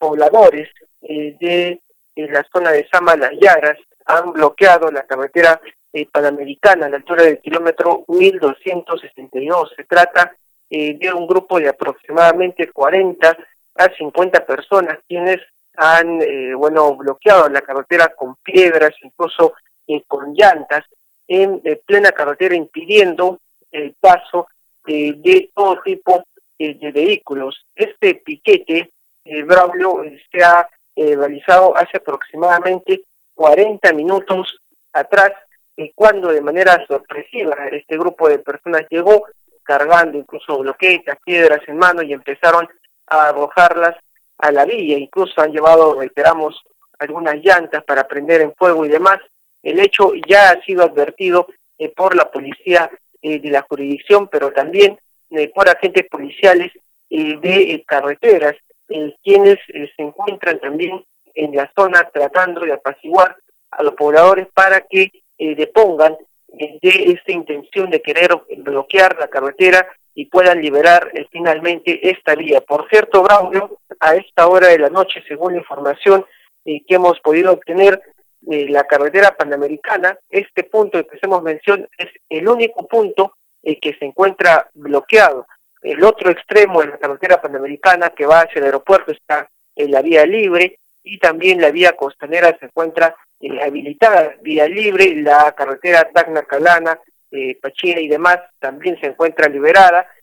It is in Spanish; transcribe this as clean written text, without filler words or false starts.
pobladores de la zona de Samalayaras han bloqueado la carretera panamericana a la altura del kilómetro 1262. Se trata de un grupo de aproximadamente 40 a 50 personas quienes han bloqueado la carretera con piedras, incluso con llantas, en plena carretera, impidiendo el paso de todo tipo de vehículos. Este piquete, Braulio, se ha realizado hace aproximadamente 40 minutos atrás, cuando de manera sorpresiva este grupo de personas llegó cargando incluso bloquetas, piedras en mano y empezaron a arrojarlas a la vía. Incluso han llevado, reiteramos, algunas llantas para prender en fuego y demás. El hecho ya ha sido advertido por la policía de la jurisdicción, pero también por agentes policiales de carreteras, quienes se encuentran también en la zona tratando de apaciguar a los pobladores para que depongan de esta intención de querer bloquear la carretera y puedan liberar finalmente esta vía. Por cierto, Braulio, a esta hora de la noche, según la información que hemos podido obtener, la carretera panamericana, este punto del que hacemos mención, es el único punto que se encuentra bloqueado. El otro extremo de la carretera panamericana que va hacia el aeropuerto está en la vía libre, y también la vía costanera se encuentra habilitada, vía libre. La carretera Tacna-Calana, Pachina y demás también se encuentra liberada,